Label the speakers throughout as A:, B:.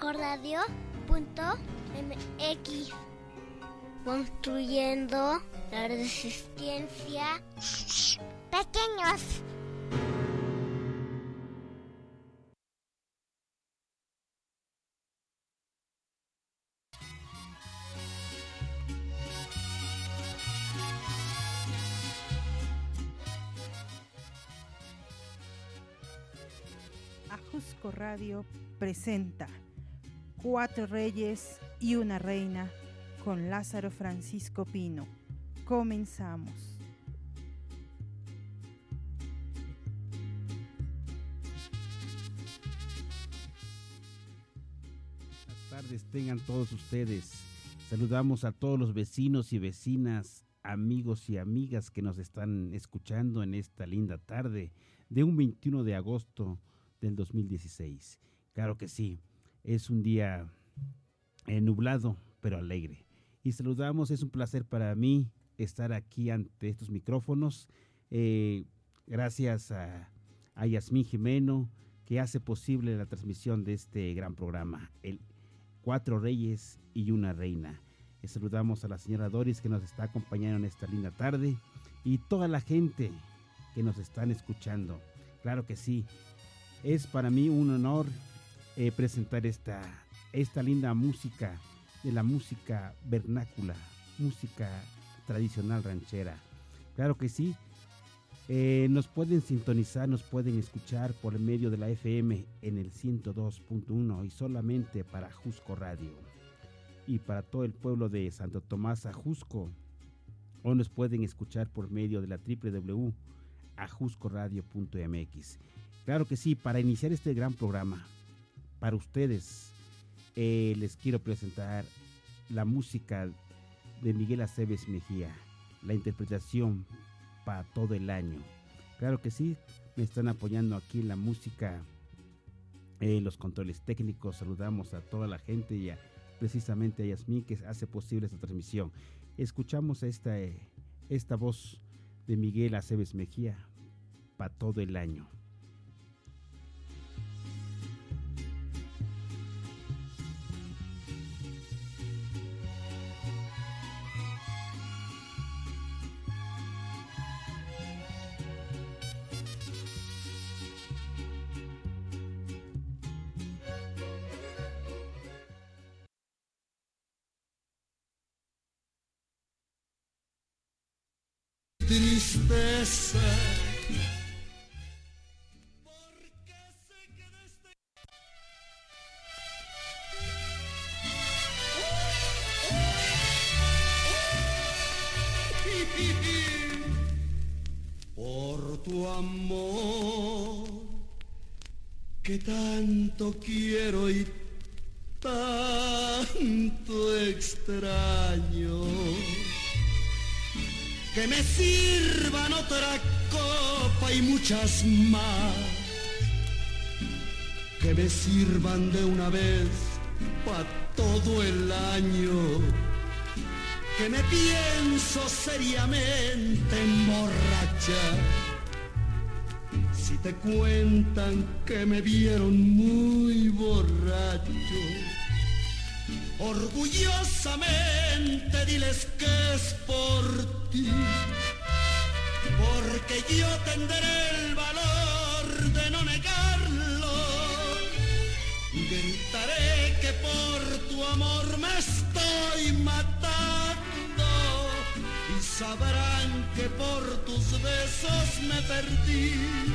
A: cuscoradio.mx, construyendo la resistencia. Pequeños.
B: Ajusco Radio presenta Cuatro Reyes y una Reina con Lázaro Francisco Pino. Comenzamos.
C: Buenas tardes tengan todos ustedes. Saludamos a todos los vecinos y vecinas, amigos y amigas que nos están escuchando en esta linda tarde de un 21 de agosto del 2016. Claro que sí, es un día nublado, pero alegre. Y saludamos, es un placer para mí estar aquí ante estos micrófonos. Gracias a Yasmín Jimeno, que hace posible la transmisión de este gran programa, el Cuatro Reyes y una Reina. Saludamos a la señora Doris, que nos está acompañando en esta linda tarde, y toda la gente que nos están escuchando. Claro que sí. Es para mí un honor presentar esta linda música, de la música vernácula, música tradicional ranchera. Claro que sí, nos pueden sintonizar, nos pueden escuchar por medio de la FM en el 102.1 y solamente para Ajusco Radio. Y para todo el pueblo de Santo Tomás Ajusco, o nos pueden escuchar por medio de la www.ajuscoradio.mx. Claro que sí, para iniciar este gran programa, para ustedes, les quiero presentar la música de Miguel Aceves Mejía, la interpretación para todo el año. Claro que sí, me están apoyando aquí en la música, los controles técnicos. Saludamos a toda la gente y precisamente a Yasmín, que hace posible esta transmisión. Escuchamos esta voz de Miguel Aceves Mejía para todo el año.
D: Tristeza, porque sé que desde por tu amor que tanto quiero y tanto extraño, que me sirvan otra copa y muchas más, que me sirvan de una vez pa' todo el año, que me pienso seriamente emborrachar, si te cuentan que me vieron muy borracho. Orgullosamente diles que es por ti, porque yo tendré el valor de no negarlo. Gritaré que por tu amor me estoy matando y sabrán que por tus besos me perdí.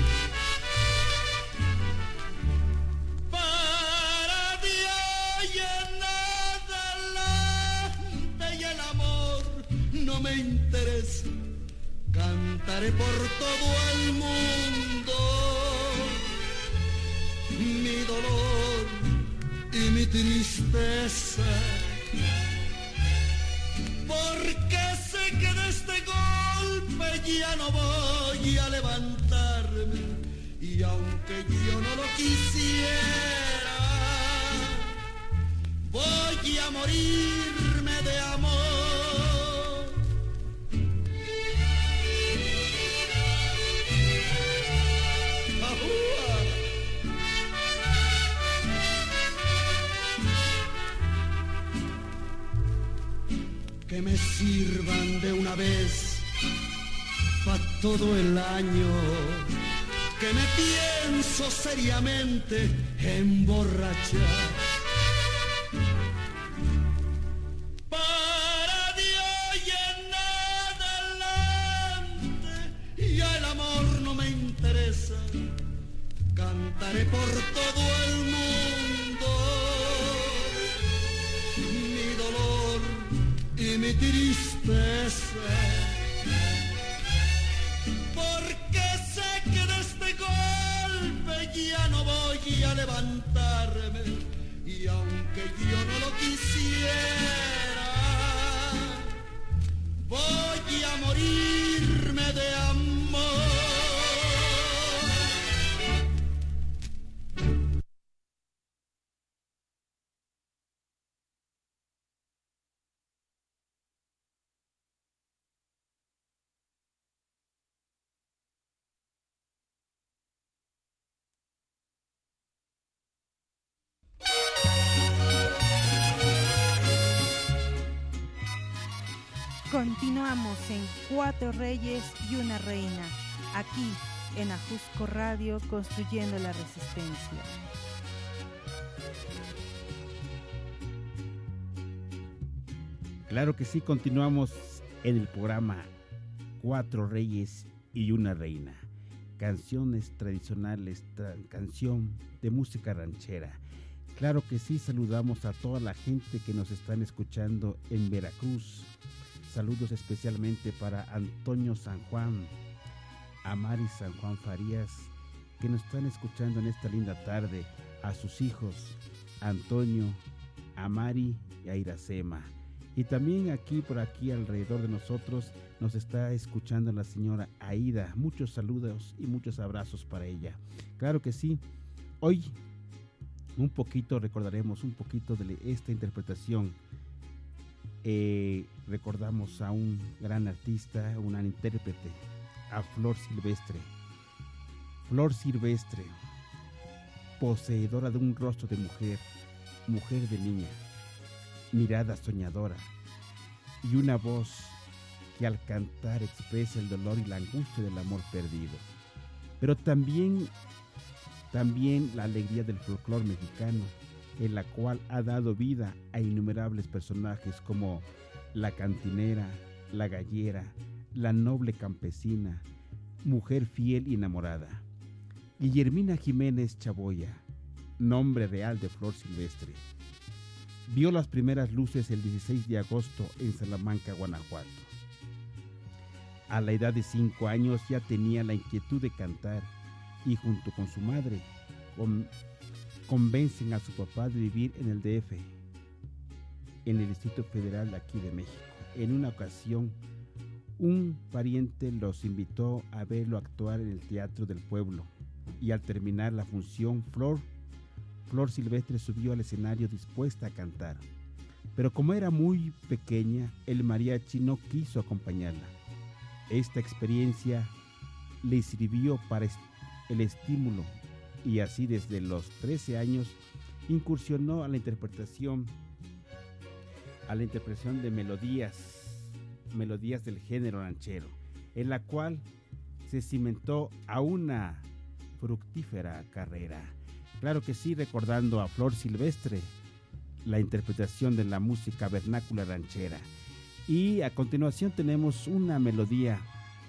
D: No me interesa, cantaré por todo el mundo mi dolor y mi tristeza, porque sé que de este golpe ya no voy a levantarme, y aunque yo no lo quisiera, voy a morirme de amor. que me sirvan de una vez pa' todo el año, que me pienso seriamente emborrachar. Para Dios y en adelante, ya el amor no me interesa, cantaré por todo el mundo mi dolor y mi tristeza, porque sé que de este golpe ya no voy a levantarme, y aunque yo no lo quisiera, voy a morirme de amor.
B: Continuamos en Cuatro Reyes y una Reina, aquí en Ajusco Radio, construyendo la resistencia.
C: Claro que sí, continuamos en el programa Cuatro Reyes y una Reina. Canciones tradicionales, canción de música ranchera. Claro que sí, saludamos a toda la gente que nos están escuchando en Veracruz. Saludos especialmente para Antonio San Juan, a Mari San Juan Farías, que nos están escuchando en esta linda tarde, a sus hijos, Antonio, a Mari y a Iracema. Y también por aquí alrededor de nosotros, nos está escuchando la señora Aida. Muchos saludos y muchos abrazos para ella. Claro que sí, hoy recordaremos un poquito de esta interpretación. Recordamos a un gran artista, una intérprete, a Flor Silvestre. Flor Silvestre, poseedora de un rostro de mujer, mujer de niña, mirada soñadora y una voz que al cantar expresa el dolor y la angustia del amor perdido, pero también la alegría del folclore mexicano, en la cual ha dado vida a innumerables personajes como la cantinera, la gallera, la noble campesina, mujer fiel y enamorada. Guillermina Jiménez Chaboya, nombre real de Flor Silvestre, vio las primeras luces el 16 de agosto en Salamanca, Guanajuato. A la edad de 5 años ya tenía la inquietud de cantar y junto con su madre convencen a su papá de vivir en el DF, en el Distrito Federal de aquí de México. En una ocasión, un pariente los invitó a verlo actuar en el Teatro del Pueblo y al terminar la función, Flor Silvestre subió al escenario dispuesta a cantar. Pero como era muy pequeña, el mariachi no quiso acompañarla. Esta experiencia le sirvió para el estímulo y así desde los 13 años incursionó a la interpretación de melodías del género ranchero, en la cual se cimentó a una fructífera carrera. Claro que sí, recordando a Flor Silvestre, la interpretación de la música vernácula ranchera. Y a continuación tenemos una melodía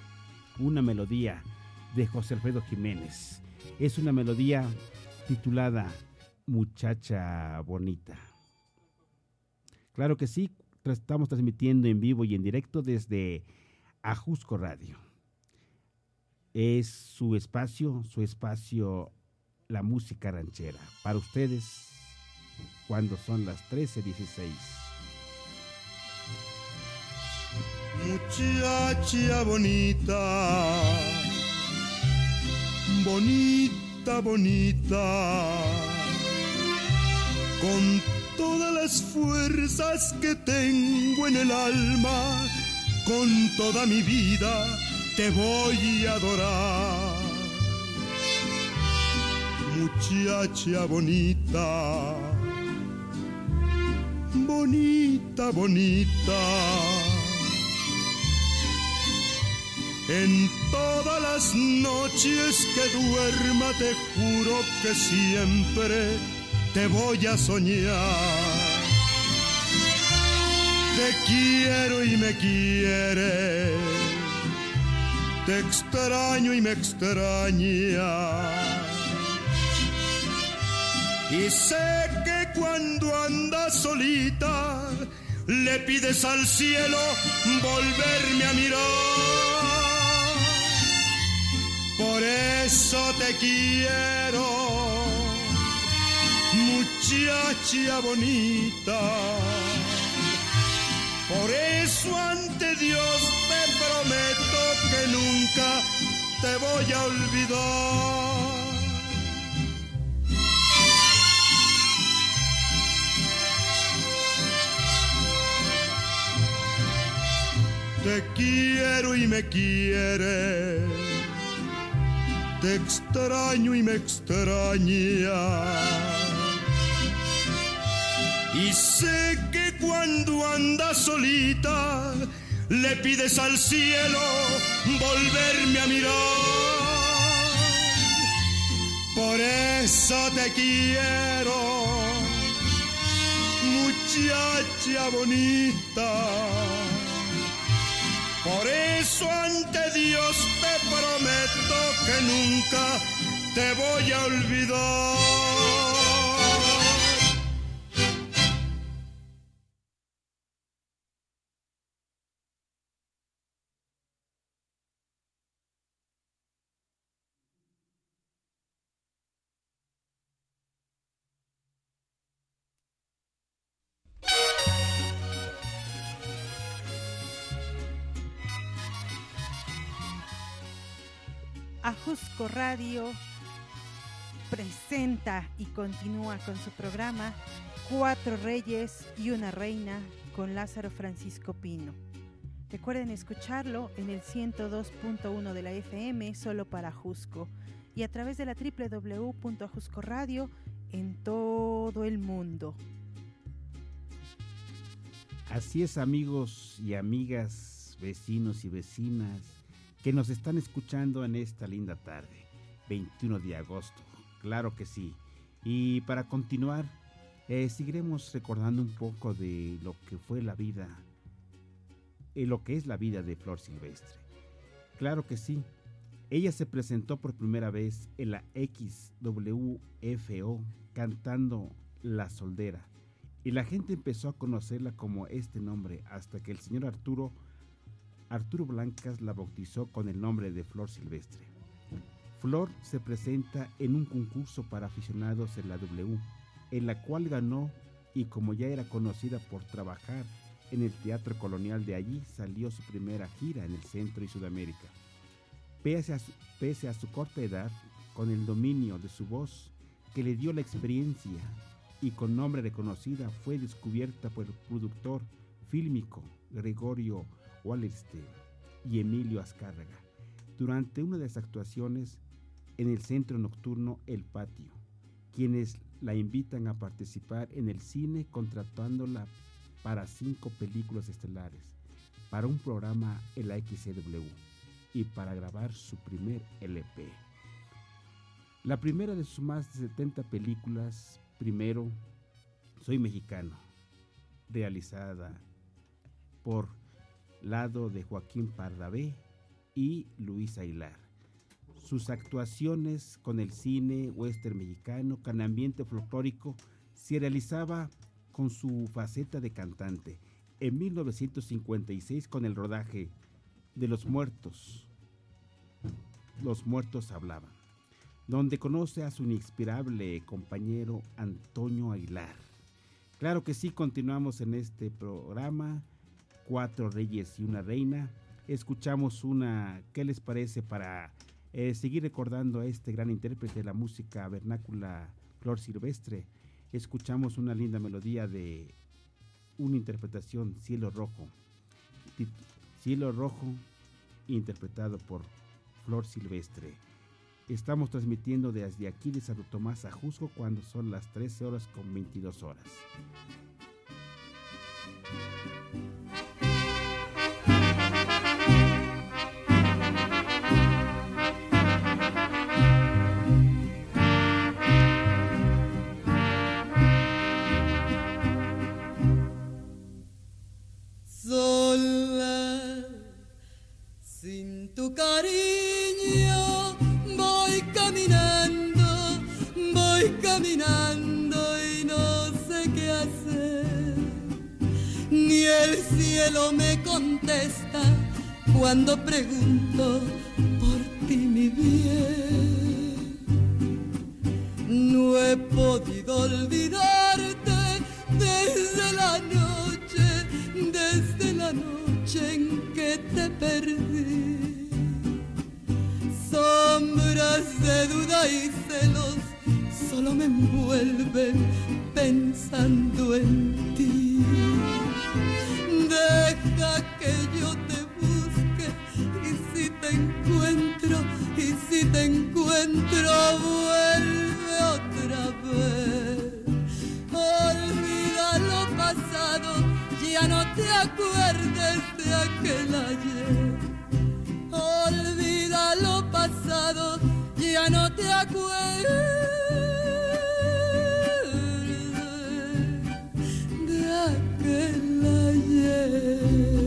C: de José Alfredo Jiménez. Es una melodía titulada Muchacha Bonita. Claro que sí, estamos transmitiendo en vivo y en directo desde Ajusco Radio. Es su espacio, la música ranchera. Para ustedes, cuando son las 13:16.
D: Muchacha bonita, bonita, bonita, con todas las fuerzas que tengo en el alma, con toda mi vida te voy a adorar. Muchacha bonita, bonita, bonita, En todas las noches que duerma te juro que siempre te voy a soñar. Te quiero y me quieres, te extraño y me extrañas. Y sé que cuando andas solita le pides al cielo volverme a mirar. Por eso te quiero, muchacha bonita. Por eso ante Dios te prometo que nunca te voy a olvidar. Te quiero y me quieres, te extraño y me extrañas. Y sé que cuando andas solita le pides al cielo volverme a mirar. Por eso te quiero, muchacha bonita. Por eso ante Dios te prometo que nunca te voy a olvidar.
B: Ajusco Radio presenta y continúa con su programa Cuatro Reyes y una Reina con Lázaro Francisco Pino. Recuerden escucharlo en el 102.1 de la FM solo para Ajusco y a través de la www.ajuscoradio en todo el mundo.
C: Así es, amigos y amigas, vecinos y vecinas que nos están escuchando en esta linda tarde, 21 de agosto, claro que sí. Y para continuar, seguiremos recordando un poco de lo que fue la vida, lo que es la vida de Flor Silvestre. Claro que sí, ella se presentó por primera vez en la XWFO cantando La Soldera, y la gente empezó a conocerla como este nombre hasta que el señor Arturo Blancas la bautizó con el nombre de Flor Silvestre. Flor se presenta en un concurso para aficionados en la W, en la cual ganó, y como ya era conocida por trabajar en el Teatro Colonial, de allí salió su primera gira en el Centro y Sudamérica. Pese a su corta edad, con el dominio de su voz que le dio la experiencia y con nombre reconocida, fue descubierta por el productor fílmico Gregorio Wallerstein y Emilio Azcárraga durante una de las actuaciones en el centro nocturno El Patio, quienes la invitan a participar en el cine contratándola para 5 películas estelares, para un programa en la XCW y para grabar su primer LP. La primera de sus más de 70 películas, primero Soy Mexicano, realizada por lado de Joaquín Pardavé y Luis Aguilar. Sus actuaciones con el cine western mexicano con ambiente folclórico se realizaba con su faceta de cantante. En 1956, con el rodaje de Los Muertos Hablaban, donde conoce a su inexpirable compañero Antonio Aguilar. Claro que sí, continuamos en este programa Cuatro Reyes y una Reina. Escuchamos una, ¿qué les parece para seguir recordando a este gran intérprete de la música vernácula, Flor Silvestre? Escuchamos una linda melodía de una interpretación, Cielo Rojo, interpretado por Flor Silvestre. Estamos transmitiendo desde aquí de Santo Tomás a Ajusco cuando son las 13:22.
E: ni el cielo me contesta cuando pregunto por ti, mi bien. No he podido olvidarte desde la noche en que te perdí. Sombras de duda y celos solo me envuelven pensando en ti. Deja que yo te busque y si te encuentro vuelve otra vez. Olvida lo pasado, ya no te acuerdes de aquel ayer. Olvida lo pasado, ya no te acuerdes de aquel ayer.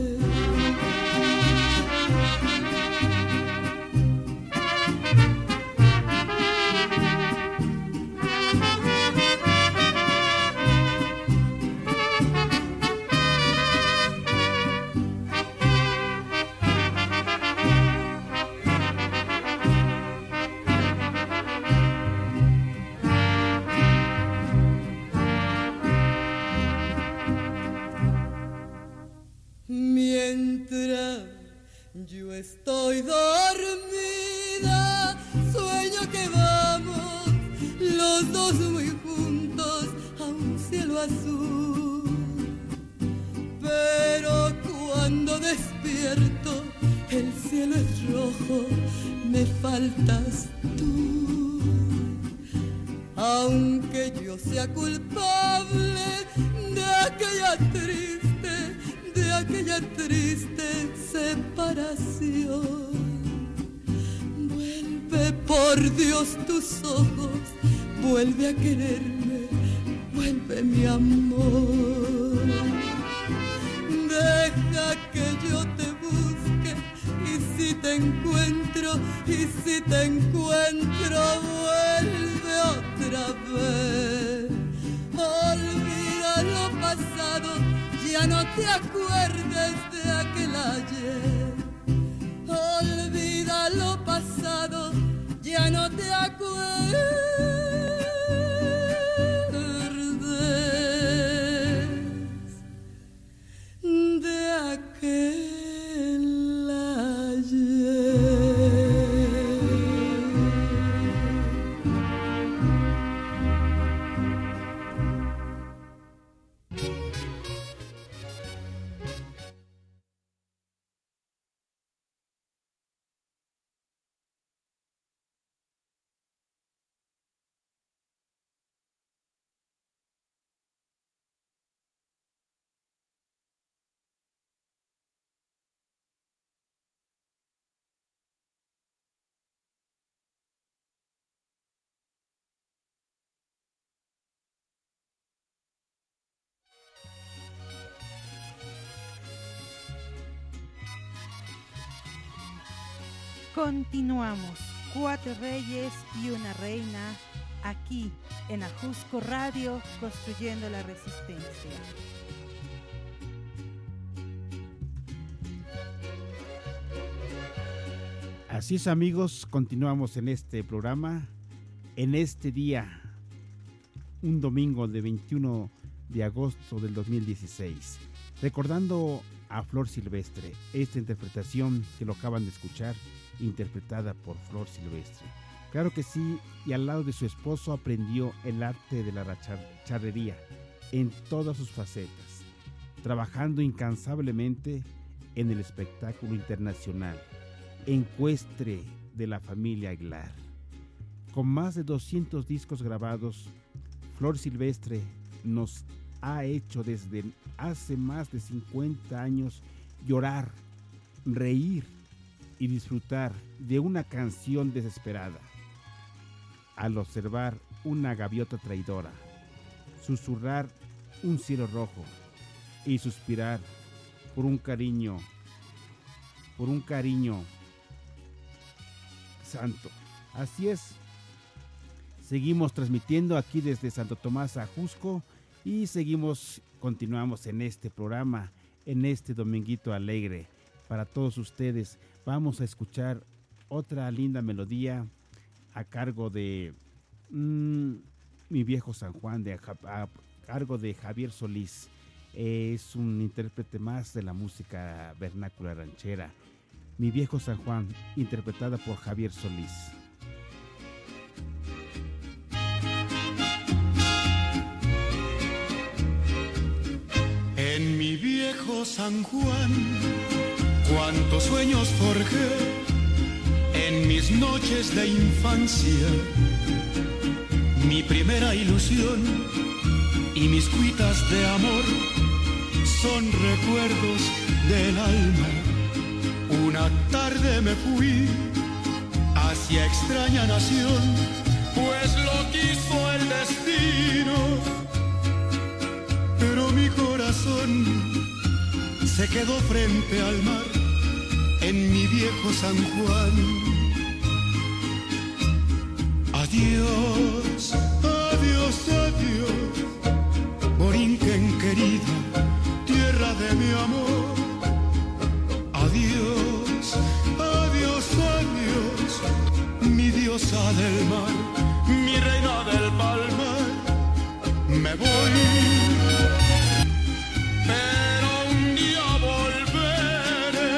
E: Mientras yo estoy dormida, sueño que vamos los dos muy juntos a un cielo azul. Pero cuando despierto, el cielo es rojo, me faltas tú. Aunque yo sea culpable de aquella triste separación, vuelve por Dios tus ojos, vuelve a quererme, vuelve mi amor. Deja que yo te busque y si te encuentro, vuelve otra vez. Olvida lo pasado, ya no te acuerdes de aquel ayer. Olvida lo pasado, ya no te acuerdes de aquel ayer.
B: Continuamos, 4 reyes y una reina, aquí en Ajusco Radio, construyendo la resistencia.
C: Así es, amigos, continuamos en este programa, en este día, un domingo de 21 de agosto del 2016, recordando a Flor Silvestre, esta interpretación que lo acaban de escuchar, interpretada por Flor Silvestre. Claro que sí, y al lado de su esposo aprendió el arte de la charrería en todas sus facetas, trabajando incansablemente en el espectáculo internacional, ecuestre de la familia Aguilar. Con más de 200 discos grabados, Flor Silvestre nos ha hecho desde hace más de 50 años llorar, reír y disfrutar de una canción desesperada. Al observar una gaviota traidora, susurrar un cielo rojo y suspirar por un cariño santo. Así es, seguimos transmitiendo aquí desde Santo Tomás a Ajusco y seguimos continuamos en este programa, en este dominguito alegre. Para todos ustedes vamos a escuchar otra linda melodía a cargo de Mi Viejo San Juan, a cargo de Javier Solís. Es un intérprete más de la música vernácula ranchera. Mi Viejo San Juan, interpretada por Javier Solís.
D: En mi viejo San Juan, cuántos sueños forjé en mis noches de infancia. Mi primera ilusión y mis cuitas de amor son recuerdos del alma. Una tarde me fui hacia extraña nación, pues lo quiso el destino. Pero mi corazón se quedó frente al mar en mi viejo San Juan. Adiós, adiós, adiós, Borinquen querida, tierra de mi amor. Adiós, adiós, adiós, mi diosa del mar, mi reina del palmar. Me voy, pero un día volveré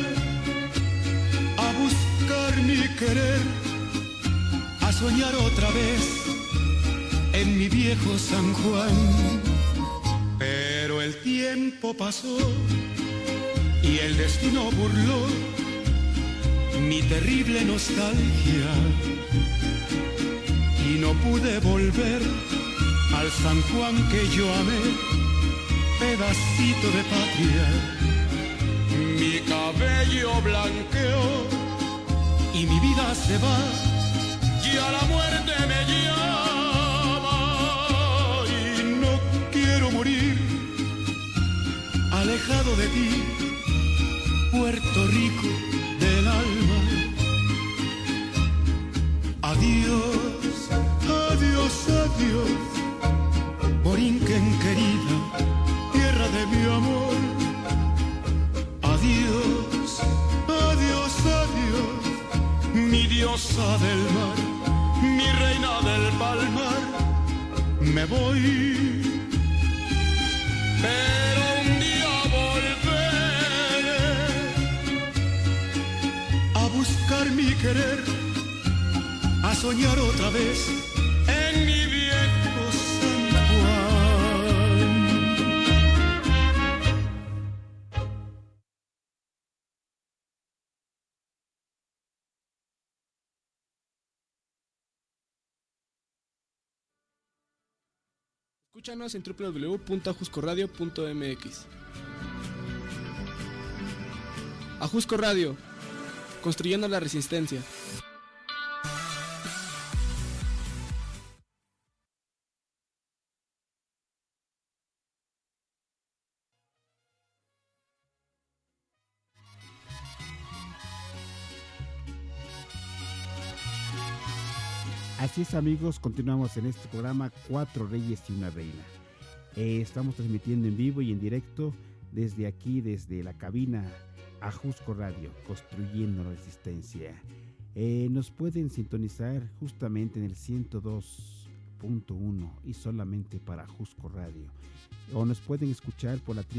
D: a buscar mi querer, a soñar otra vez en mi viejo San Juan. Pero el tiempo pasó y el destino burló mi terrible nostalgia y no pude volver al San Juan que yo amé, pedacito de patria. Mi cabello blanqueó y mi vida se va, y a la muerte me llama. Y no quiero morir alejado de ti, Puerto Rico del alma. Adiós, adiós, adiós, Borinquen querida, tierra de mi amor. Adiós, adiós, adiós, mi diosa del mar, mi reina del palmar. Me voy, pero un día volveré a buscar mi querer, a soñar otra vez en mi viejo San Juan.
F: Escúchanos en www.ajuscoradio.mx. Ajusco Radio, construyendo la resistencia.
C: Así es, amigos, continuamos en este programa Cuatro Reyes y una Reina. Estamos transmitiendo en vivo y en directo desde aquí, desde la cabina Ajusco Radio, construyendo la resistencia. Nos pueden sintonizar justamente en el 102.1 y solamente para Ajusco Radio. O nos pueden escuchar por la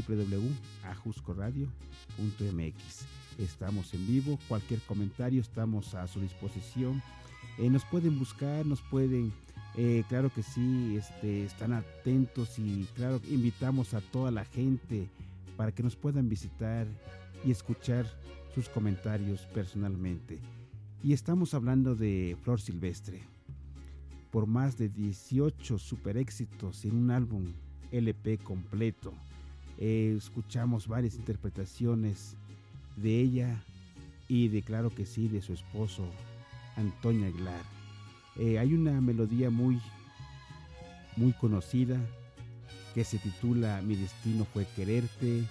C: www.ajuscoradio.mx. Estamos en vivo, cualquier comentario estamos a su disposición. Nos pueden buscar, nos pueden, claro que sí, están atentos y claro, invitamos a toda la gente para que nos puedan visitar y escuchar sus comentarios personalmente. Y estamos hablando de Flor Silvestre, por más de 18 super éxitos en un álbum LP completo. Escuchamos varias interpretaciones de ella y de, claro que sí, de su esposo Antonio Aguilar. Hay una melodía muy conocida que se titula Mi destino fue quererte.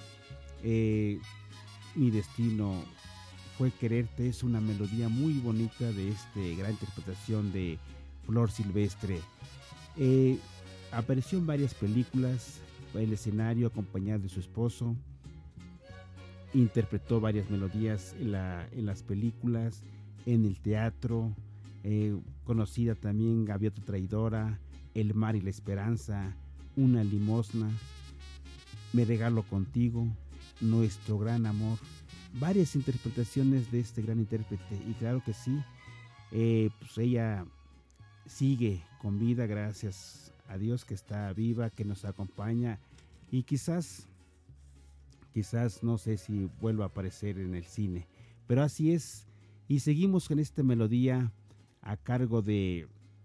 C: Mi destino fue quererte es una melodía muy bonita de gran interpretación de Flor Silvestre. Apareció en varias películas el escenario acompañada de su esposo. Interpretó varias melodías en las películas, en el teatro, conocida también Gaviota Traidora, El mar y la esperanza, Una limosna, Me regalo contigo, Nuestro gran amor. Varias interpretaciones de este gran intérprete, y claro que sí, pues ella sigue con vida, gracias a Dios que está viva, que nos acompaña, y quizás no sé si vuelva a aparecer en el cine, pero así es. Y seguimos con esta melodía a cargo de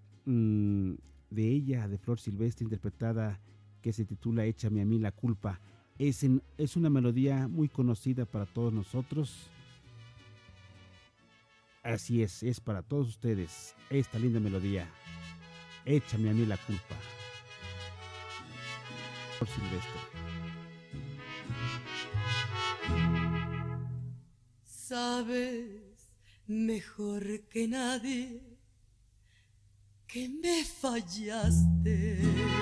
C: ella, de Flor Silvestre, interpretada, que se titula Échame a mí la culpa. Es una melodía muy conocida para todos nosotros. Así es para todos ustedes esta linda melodía, Échame a mí la culpa. Flor Silvestre.
E: Sabes mejor que nadie que me fallaste,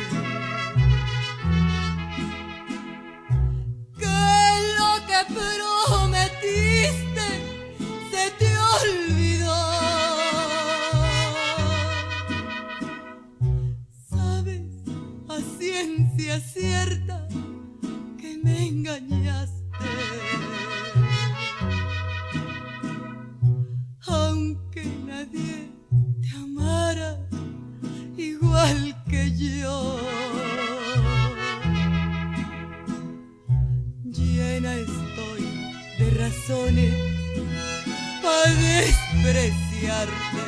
E: que lo que prometiste se te olvidó. Sabes a ciencia cierta que me engañaste, aunque nadie te amara igual que yo. Llena estoy de razones para despreciarte,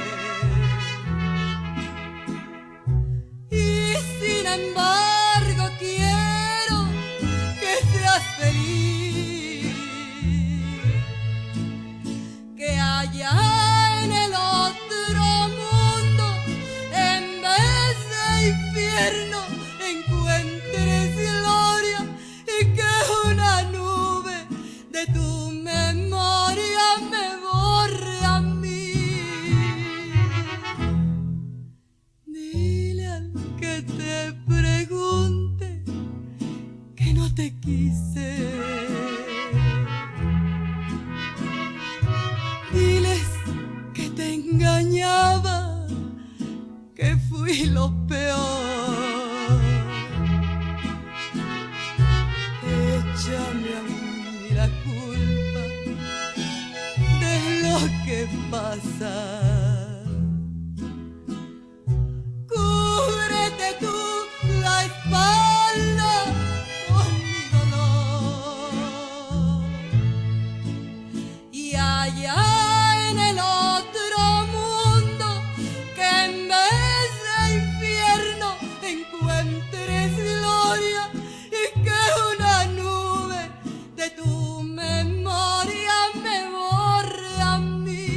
E: y sin embargo quiero que seas feliz, que haya en el otro mundo, en vez de infierno, encuentres gloria, y que una nube de tu memoria me borre a mí. Dile al que te pregunte que no te quise, diles que te engañaba, que fui lo peor. Échame a mí la culpa de lo que pasa. Cúbrete tú la espalda con mi dolor, y allá en el otro mundo, que en vez de infierno encuentres gloria, y que una nube de tu memoria me borre a mí.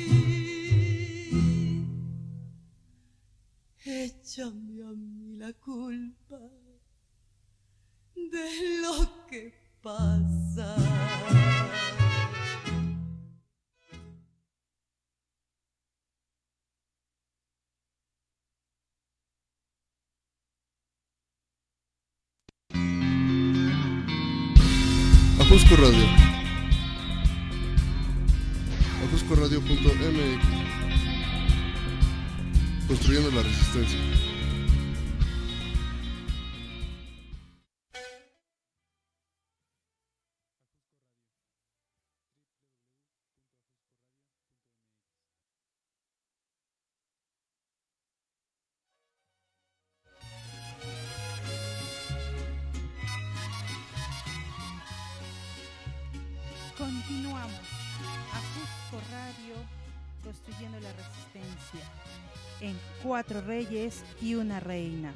E: Échame a mí la culpa de lo que pasa.
G: Ajusco Radio. ajuscoradio.mx. Construyendo la resistencia.
B: Continuamos. Ajusco Radio, construyendo la resistencia. En 4 reyes y una reina.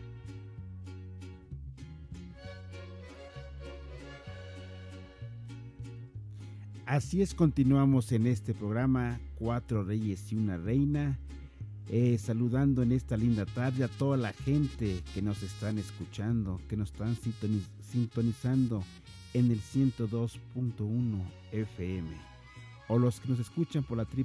C: Así es, continuamos en este programa 4 reyes y una reina, saludando en esta linda tarde a toda la gente que nos están escuchando, que nos están sintonizando en el 102.1 FM, o los que nos escuchan por la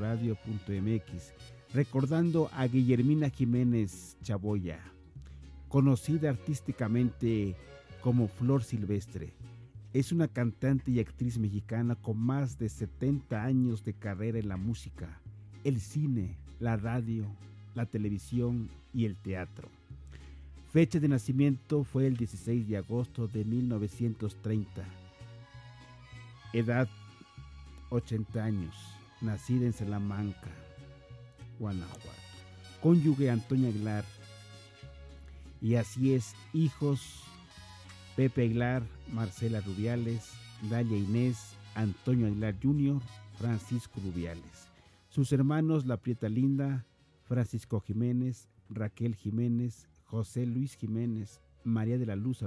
C: www.ajuscoradio.mx, recordando a Guillermina Jiménez Chaboya conocida artísticamente como Flor Silvestre. Es una cantante y actriz mexicana con más de 70 años de carrera en la música, el cine, la radio, la televisión y el teatro. Fecha de nacimiento fue el 16 de agosto de 1930. Edad 80 años, nacida en Salamanca, Guanajuato. Cónyuge Antonio Aguilar. Y así es, hijos Pepe Aguilar, Marcela Rubiales, Dalia Inés, Antonio Aguilar Jr., Francisco Rubiales. Sus hermanos La Prieta Linda, Francisco Jiménez, Raquel Jiménez, José Luis Jiménez, María de la Luz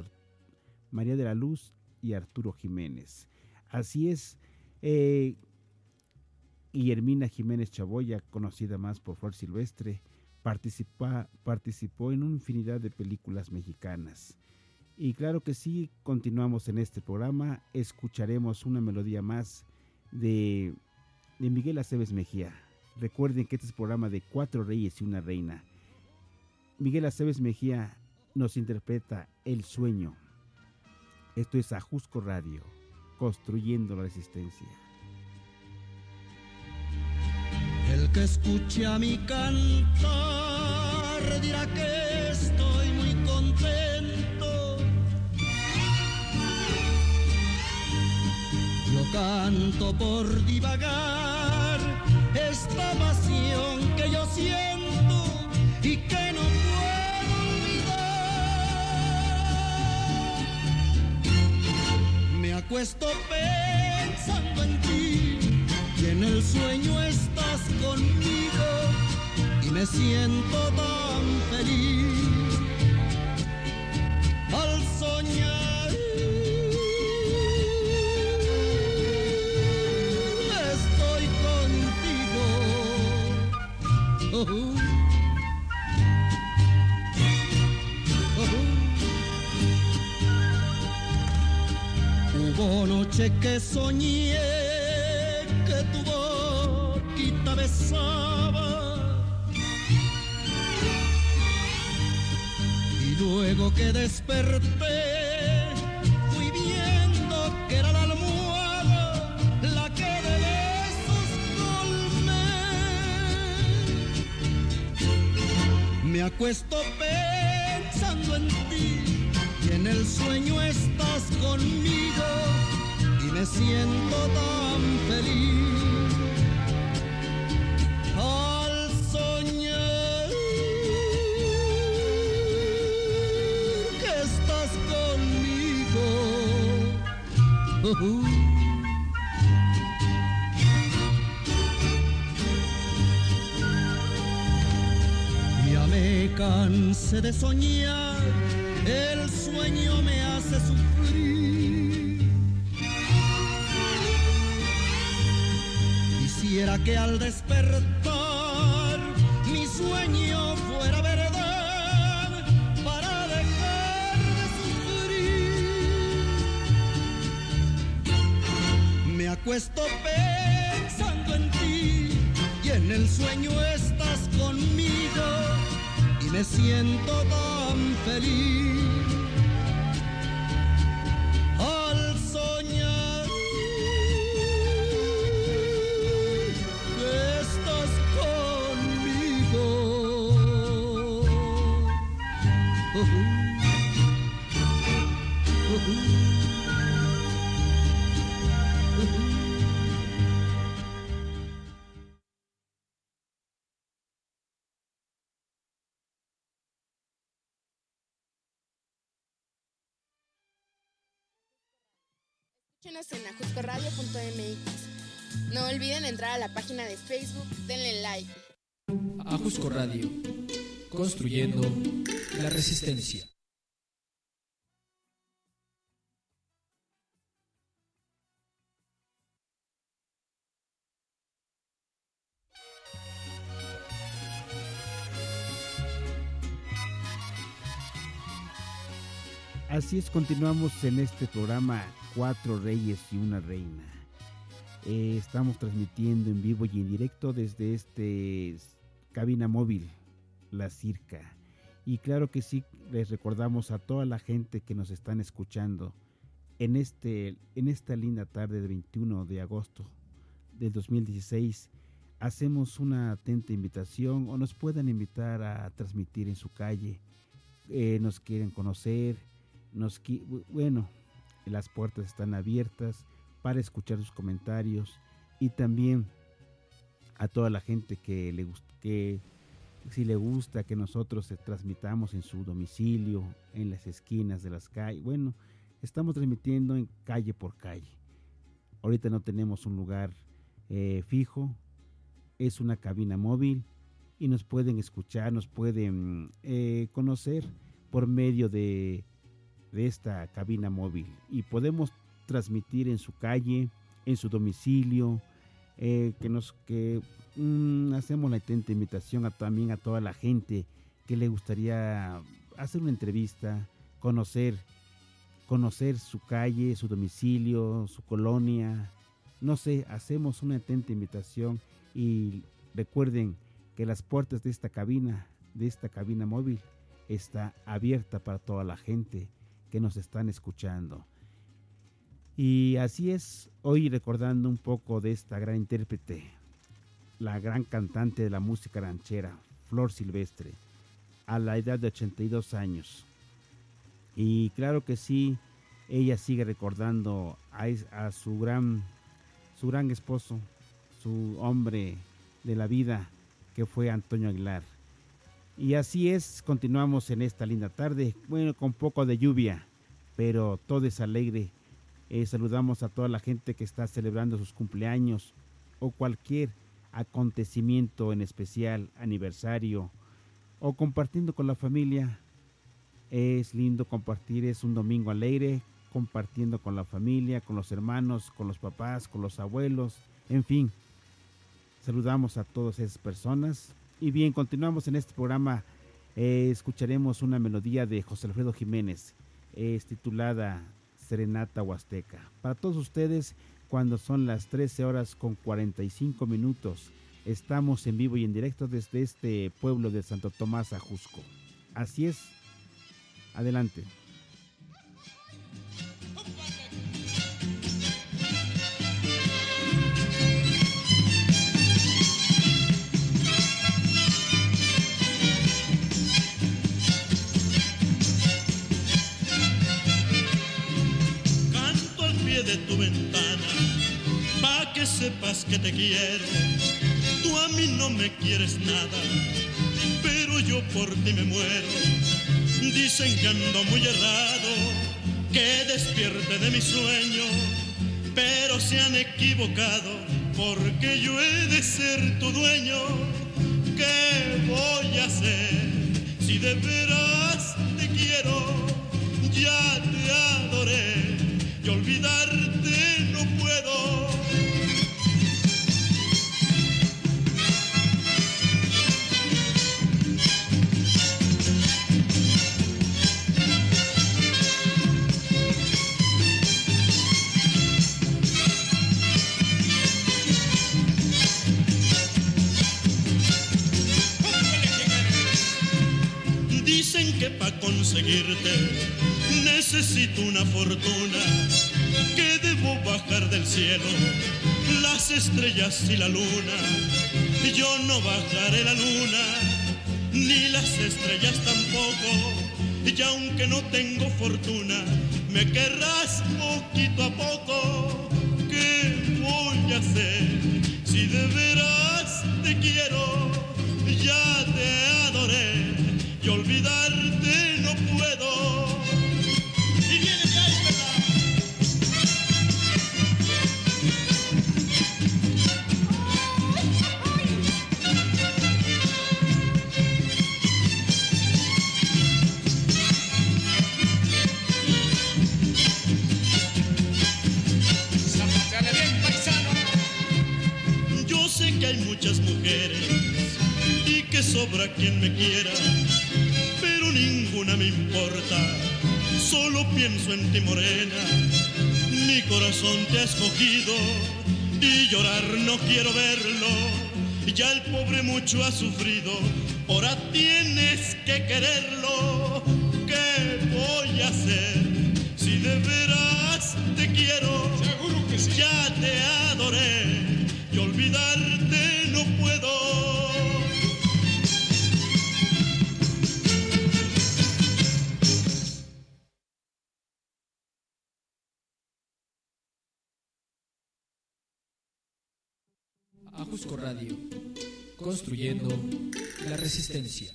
C: y Arturo Jiménez. Así es, Guillermina Jiménez Chaboya, conocida más por Flor Silvestre, participó en una infinidad de películas mexicanas. Y claro que sí, continuamos en este programa, escucharemos una melodía más de Miguel Aceves Mejía. Recuerden que este es programa de 4 reyes y una reina. Miguel Aceves Mejía nos interpreta El Sueño. Esto es Ajusco Radio, construyendo la resistencia.
H: El que escucha mi cantar dirá que estoy muy contento. Yo canto por divagar esta pasión que yo siento y que no puedo olvidar. Me acuesto pensando en ti y en el sueño estás conmigo y me siento tan feliz al soñar. Estoy contigo. Hubo noche que soñé que tu boquita besaba y luego que desperté fui viendo que era la almohada la que de besos colmé. Me acuesto pensando en ti y en el sueño estás conmigo y me siento tan feliz al soñar que estás conmigo. Ya me cansé de soñar, el sueño me hace sufrir. Quisiera que al despertar mi sueño fuera verdad para dejar de sufrir. Me acuesto pensando en ti y en el sueño estás conmigo y me siento tan feliz al soñar que estás conmigo.
I: Escúchenos en ajuscoradio.mx. No olviden entrar a la página de Facebook, denle like.
J: Ajusco Radio, construyendo la resistencia.
C: Así es, continuamos en este programa 4 Reyes y una Reina. Estamos transmitiendo en vivo y en directo desde cabina móvil, La Circa. Y claro que sí, les recordamos a toda la gente que nos están escuchando en esta linda tarde del 21 de agosto del 2016. Hacemos una atenta invitación, o nos puedan invitar a transmitir en su calle. Nos quieren conocer, bueno, las puertas están abiertas para escuchar sus comentarios, y también a toda la gente que si le gusta que nosotros transmitamos en su domicilio, en las esquinas de las calles. Bueno, estamos transmitiendo en calle por calle. Ahorita no tenemos un lugar fijo, es una cabina móvil, y nos pueden escuchar, nos pueden conocer por medio de esta cabina móvil, y podemos transmitir en su calle, en su domicilio, hacemos la atenta invitación también a toda la gente que le gustaría hacer una entrevista, conocer su calle, su domicilio, su colonia, no sé, hacemos una atenta invitación. Y recuerden que las puertas de esta cabina móvil, está abierta para toda la gente que nos están escuchando. Y así es, hoy recordando un poco de esta gran intérprete, la gran cantante de la música ranchera, Flor Silvestre, a la edad de 82 años. Y claro que sí, ella sigue recordando a su gran esposo, su hombre de la vida, que fue Antonio Aguilar. Y así es, continuamos en esta linda tarde, bueno, con poco de lluvia, pero todo es alegre. Saludamos a toda la gente que está celebrando sus cumpleaños o cualquier acontecimiento en especial, aniversario, o compartiendo con la familia. Es lindo compartir, es un domingo alegre, compartiendo con la familia, con los hermanos, con los papás, con los abuelos, en fin. Saludamos a todas esas personas. Y bien, continuamos en este programa. Escucharemos una melodía de José Alfredo Jiménez, titulada Serenata Huasteca. Para todos ustedes, cuando son las 13:45, estamos en vivo y en directo desde este pueblo de Santo Tomás, Ajusco. Así es, adelante.
H: De tu ventana, pa' que sepas que te quiero. Tú a mí no me quieres nada, pero yo por ti me muero. Dicen que ando muy errado, que despierte de mi sueño, pero se han equivocado, porque yo he de ser tu dueño. ¿Qué voy a hacer si de veras te quiero? Ya te adoré y olvidarte no puedo. Dicen que pa' conseguirte necesito una fortuna, que debo bajar del cielo las estrellas y la luna. Yo no bajaré la luna, ni las estrellas tampoco, y aunque no tengo fortuna, me querrás poquito a poco. ¿Qué voy a hacer si de veras te quiero? Ya te adoré y olvidarte no puedo. Y viene de ahí, ¿verdad? Zapatale bien, paisano. Yo sé que hay muchas mujeres y que sobra quien me quiera, pero ninguna me importa, solo pienso en ti, morena. Mi corazón te ha escogido y llorar no quiero verlo, ya el pobre mucho ha sufrido ahora tienes que quererlo. ¿Qué voy a hacer? Si de veras te quiero, seguro que sí. Ya te adoré y olvidarte no puedo.
J: Ajusco Radio, construyendo la resistencia.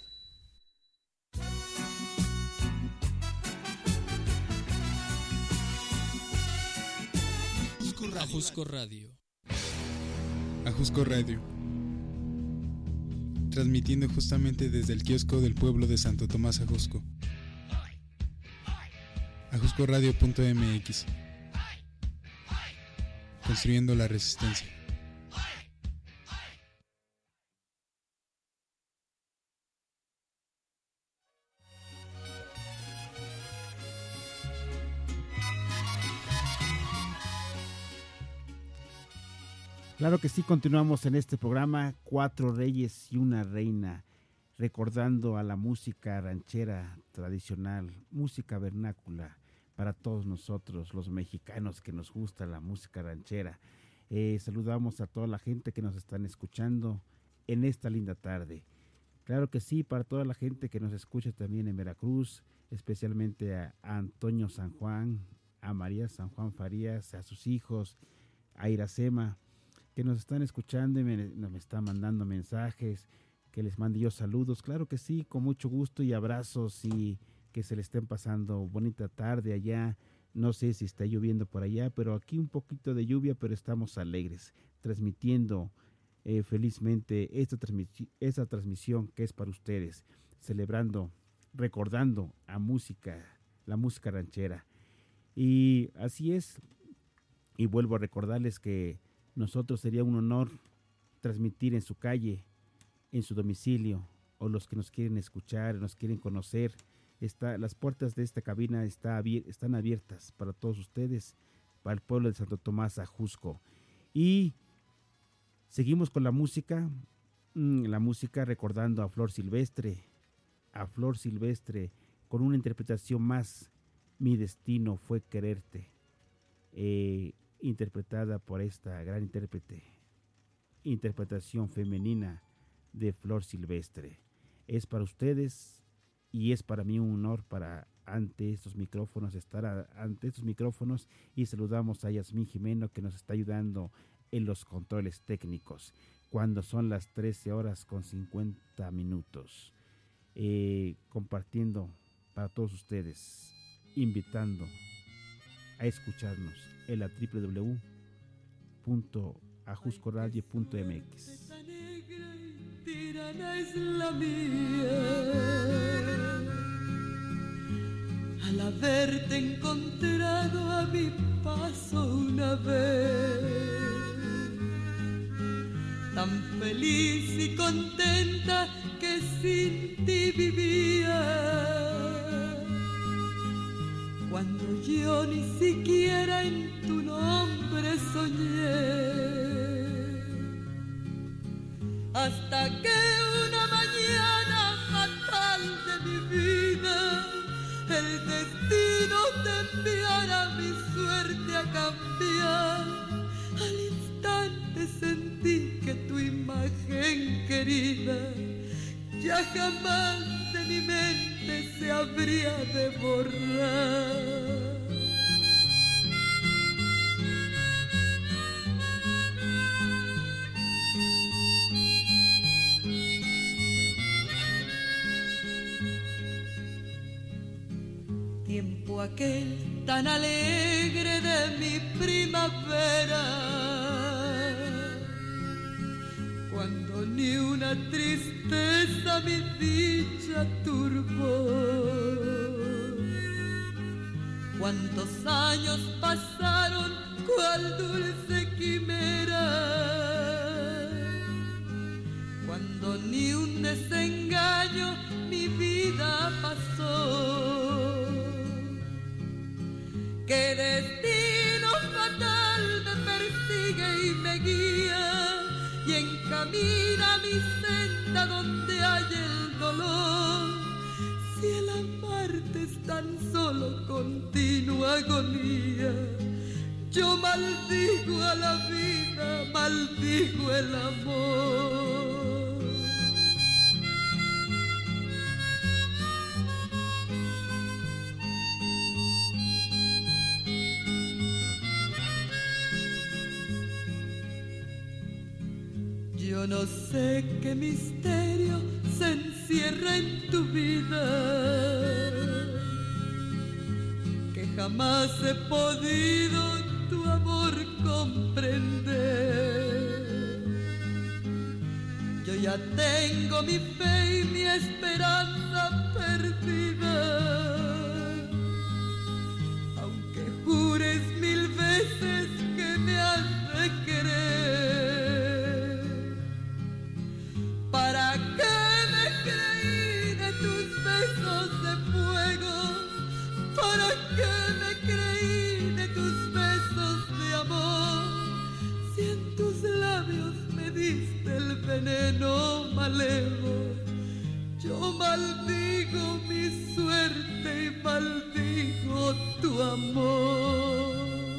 J: Ajusco Radio.
K: Ajusco Radio. Transmitiendo justamente desde el kiosco del pueblo de Santo Tomás Ajusco. Ajuscoradio.mx. Construyendo la resistencia.
C: Claro que sí, continuamos en este programa, 4 Reyes y una Reina, recordando a la música ranchera tradicional, música vernácula, para todos nosotros, los mexicanos que nos gusta la música ranchera. Saludamos a toda la gente que nos están escuchando en esta linda tarde. Claro que sí, para toda la gente que nos escucha también en Veracruz, especialmente a Antonio San Juan, a María San Juan Farías, a sus hijos, a Iracema, que nos están escuchando y me están mandando mensajes, que les mande yo saludos. Claro que sí, con mucho gusto y abrazos, y que se le estén pasando bonita tarde allá. No sé si está lloviendo por allá, pero aquí un poquito de lluvia, pero estamos alegres, transmitiendo felizmente esta transmisión que es para ustedes, celebrando, recordando a la música ranchera. Y así es, y vuelvo a recordarles que nosotros sería un honor transmitir en su calle, en su domicilio, o los que nos quieren escuchar, nos quieren conocer. Las puertas de esta cabina están abiertas para todos ustedes, para el pueblo de Santo Tomás Ajusco. Y seguimos con la música recordando a Flor Silvestre, con una interpretación más, Mi destino fue quererte. Interpretada por esta gran interpretación femenina de Flor Silvestre. Es para ustedes y es para mí un honor estar ante estos micrófonos, y saludamos a Yasmín Jimeno, que nos está ayudando en los controles técnicos, cuando son las 13:50, compartiendo para todos ustedes, invitando a escucharnos en la www.ajuscoradio.mx.
E: Tirana es la mía, al haberte encontrado a mi paso una vez, tan feliz y contenta que sin ti vivía. Cuando yo ni siquiera en tu nombre soñé, hasta que una mañana fatal de mi vida, el destino te enviara mi suerte a cambiar. Al instante sentí que tu imagen querida ya jamás de mi mente se habría de borrar. Tiempo aquel tan alegre de mi primavera, cuando ni una tristeza mi dicha turbó. Cuántos años pasaron, cuál dulce quimera, cuando ni un desengaño mi vida pasó. Qué destino fatal me persigue y me guía, y encamina mi senda donde hay el continua agonía. Yo maldigo a la vida, maldigo el amor. Yo no sé qué misterio se encierra en tu vida, que jamás he podido tu amor comprender. Yo ya tengo mi fe y mi esperanza perdida, aunque jures 1000 veces que me has de querer. ¿Para qué me creí de tus besos de fuego? ¿Para qué me creí de tus besos de amor? Si en tus labios me diste el veneno malevo. Yo maldigo mi suerte y maldigo tu amor.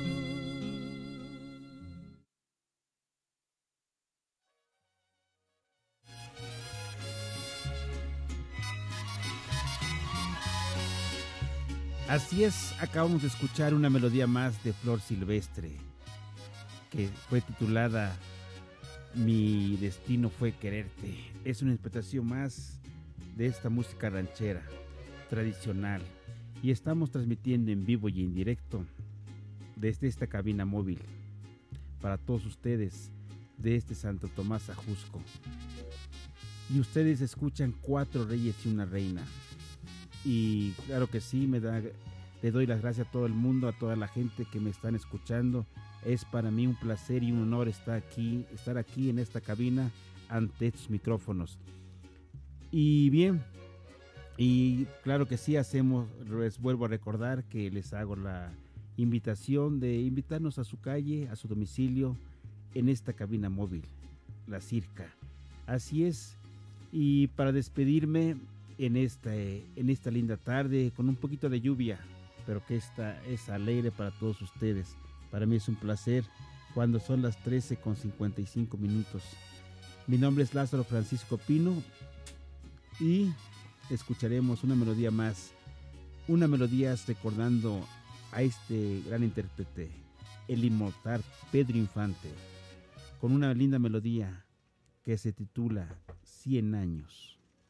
C: Así es, acabamos de escuchar una melodía más de Flor Silvestre, que fue titulada Mi destino fue quererte. Es una interpretación más de esta música ranchera, tradicional, y estamos transmitiendo en vivo y en directo desde esta cabina móvil para todos ustedes de este Santo Tomás Ajusco. Y ustedes escuchan 4 reyes y una reina. Y claro que sí, le doy las gracias a todo el mundo, a toda la gente que me están escuchando. Es para mí un placer y un honor estar aquí en esta cabina ante estos micrófonos. Y bien, y claro que sí les vuelvo a recordar que les hago la invitación de invitarnos a su calle, a su domicilio, en esta cabina móvil, la Circa. Así es, y para despedirme en esta linda tarde con un poquito de lluvia, pero que esta es alegre para todos ustedes. Para mí es un placer cuando son las 13:55 minutos. Mi nombre es Lázaro Francisco Pino y escucharemos una melodía más, una melodía recordando a este gran intérprete, el inmortal Pedro Infante, con una linda melodía que se titula 100 años.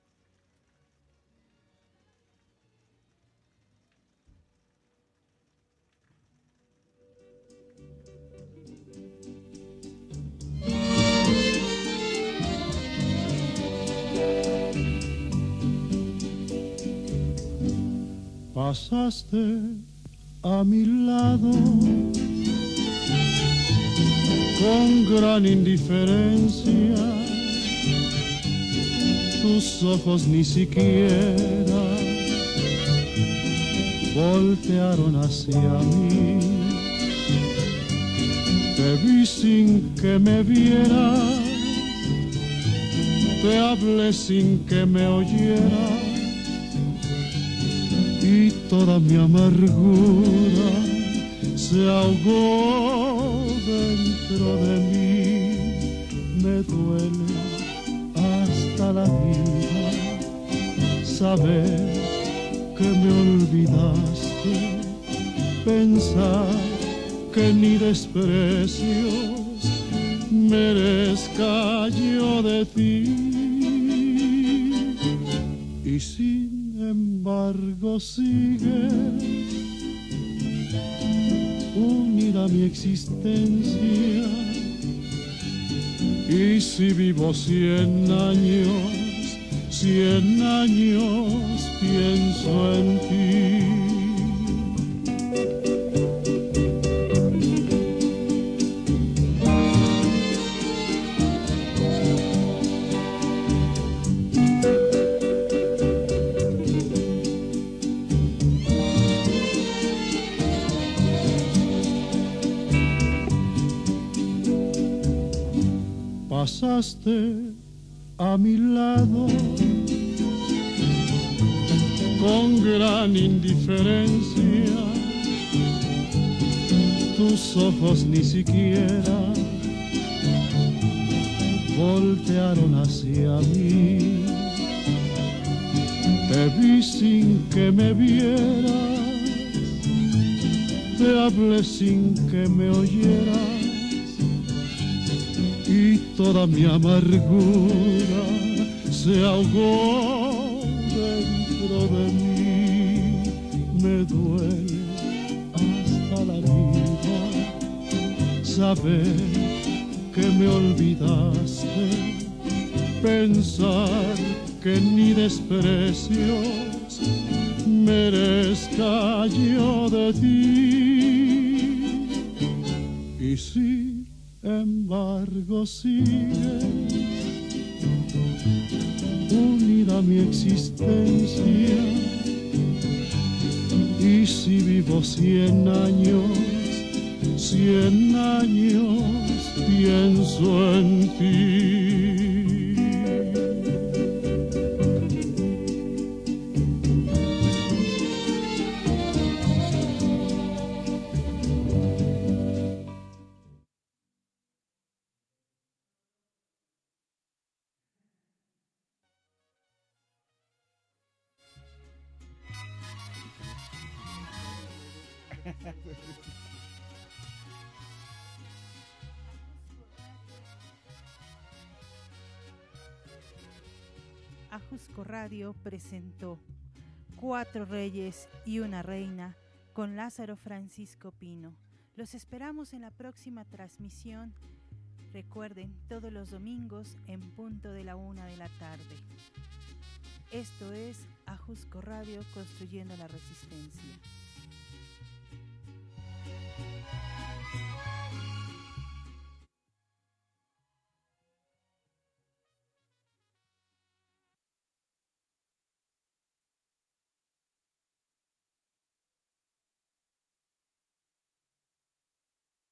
H: Pasaste a mi lado con gran indiferencia, tus ojos ni siquiera voltearon hacia mí. Te vi sin que me vieras, te hablé sin que me oyeras, y toda mi amargura se ahogó dentro de mí. Me duele hasta la vida saber que me olvidaste, pensar que ni desprecios merezca yo de ti. Y sin embargo sigue unida mi existencia, y si vivo 100 años pienso en ti. Pasaste a mi lado
D: con gran indiferencia. Tus ojos ni siquiera voltearon hacia mí. Te vi sin que me vieras, te hablé sin que me oyeras, y toda mi amargura se ahogó dentro de mí. Me duele hasta la vida saber que me olvidaste, pensar que ni desprecios merezca yo de ti. Y sin embargo sigue unida mi existencia, y si vivo 100 años, 100 años pienso en ti.
B: Ajusco Radio presentó Cuatro Reyes y una Reina con Lázaro Francisco Pino. Los esperamos en la próxima transmisión. Recuerden, todos los domingos en punto de la 1 de la tarde. Esto es Ajusco Radio, construyendo la resistencia.